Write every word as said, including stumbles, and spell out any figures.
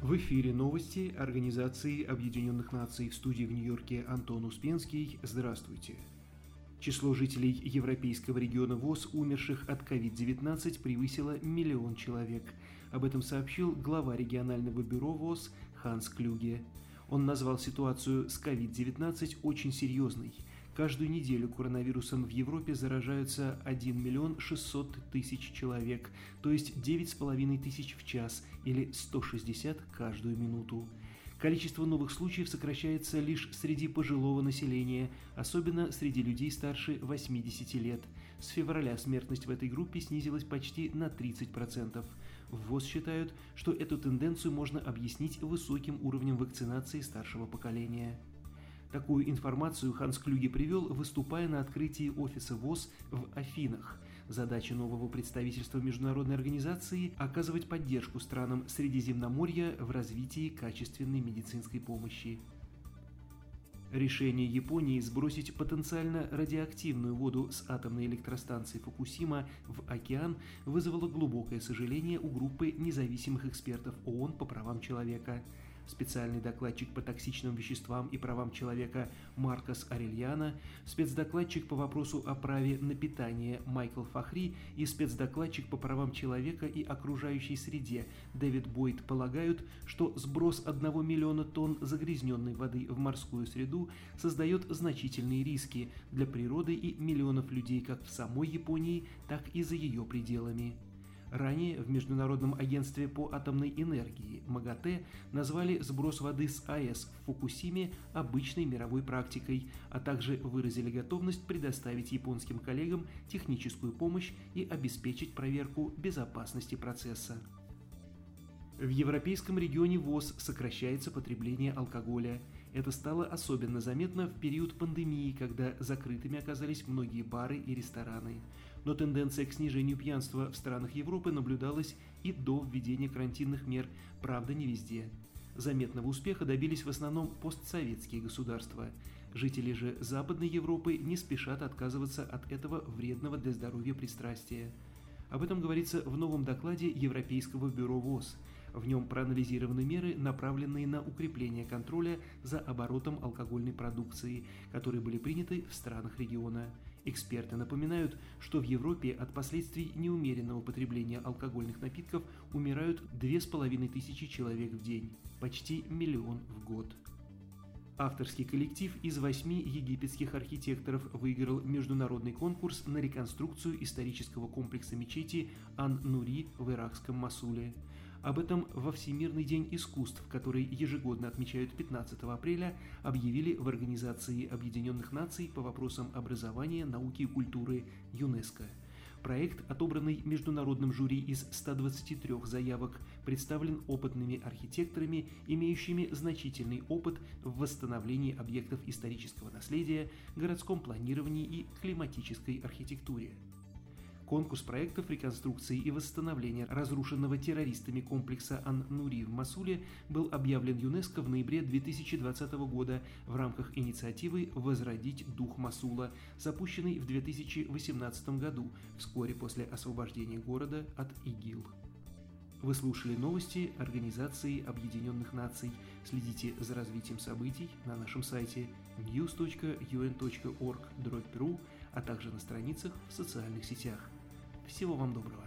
В эфире новости Организации Объединенных Наций, в студии в Нью-Йорке Антон Успенский. Здравствуйте. Число жителей Европейского региона ВОЗ, умерших от ковид девятнадцать, превысило миллион человек. Об этом сообщил глава регионального бюро ВОЗ Ханс Клюге. Он назвал ситуацию с ковид девятнадцать очень серьезной. Каждую неделю коронавирусом в Европе заражаются один миллион шестьсот тысяч человек, то есть девять с половиной тысяч в час или сто шестьдесят каждую минуту. Количество новых случаев сокращается лишь среди пожилого населения, особенно среди людей старше восьмидесяти лет. С февраля смертность в этой группе снизилась почти на тридцать процентов. В ВОЗ считают, что эту тенденцию можно объяснить высоким уровнем вакцинации старшего поколения. Такую информацию Ханс Клюге привел, выступая на открытии офиса ВОЗ в Афинах. Задача нового представительства международной организации – оказывать поддержку странам Средиземноморья в развитии качественной медицинской помощи. Решение Японии сбросить потенциально радиоактивную воду с атомной электростанции Фукусима в океан вызвало глубокое сожаление у группы независимых экспертов ООН по правам человека. Специальный докладчик по токсичным веществам и правам человека Маркос Арельяно, спецдокладчик по вопросу о праве на питание Майкл Фахри и спецдокладчик по правам человека и окружающей среде Дэвид Бойд полагают, что сброс одного миллиона тонн загрязненной воды в морскую среду создает значительные риски для природы и миллионов людей как в самой Японии, так и за ее пределами. Ранее в Международном агентстве по атомной энергии МАГАТЭ назвали сброс воды с АЭС в Фукусиме обычной мировой практикой, а также выразили готовность предоставить японским коллегам техническую помощь и обеспечить проверку безопасности процесса. В европейском регионе ВОЗ сокращается потребление алкоголя. Это стало особенно заметно в период пандемии, когда закрытыми оказались многие бары и рестораны. Но тенденция к снижению пьянства в странах Европы наблюдалась и до введения карантинных мер, правда, не везде. Заметного успеха добились в основном постсоветские государства. Жители же Западной Европы не спешат отказываться от этого вредного для здоровья пристрастия. Об этом говорится в новом докладе Европейского бюро ВОЗ. В нем проанализированы меры, направленные на укрепление контроля за оборотом алкогольной продукции, которые были приняты в странах региона. Эксперты напоминают, что в Европе от последствий неумеренного потребления алкогольных напитков умирают две с половиной тысячи человек в день, почти миллион в год. Авторский коллектив из восьми египетских архитекторов выиграл международный конкурс на реконструкцию исторического комплекса мечети Ан-Нури в иракском Мосуле. Об этом во Всемирный день искусств, который ежегодно отмечают пятнадцатого апреля, объявили в Организации Объединенных Наций по вопросам образования, науки и культуры ЮНЕСКО. Проект, отобранный международным жюри из ста двадцати трёх заявок, представлен опытными архитекторами, имеющими значительный опыт в восстановлении объектов исторического наследия, городском планировании и климатической архитектуре. Конкурс проектов реконструкции и восстановления разрушенного террористами комплекса Ан-Нури в Мосуле был объявлен ЮНЕСКО в ноябре две тысячи двадцатого года в рамках инициативы «Возродить дух Мосула», запущенной в две тысячи восемнадцатом году, вскоре после освобождения города от ИГИЛ. Вы слушали новости Организации Объединенных Наций. Следите за развитием событий на нашем сайте ньюс точка ю эн точка орг слэш ру, а также на страницах в социальных сетях. Всего вам доброго!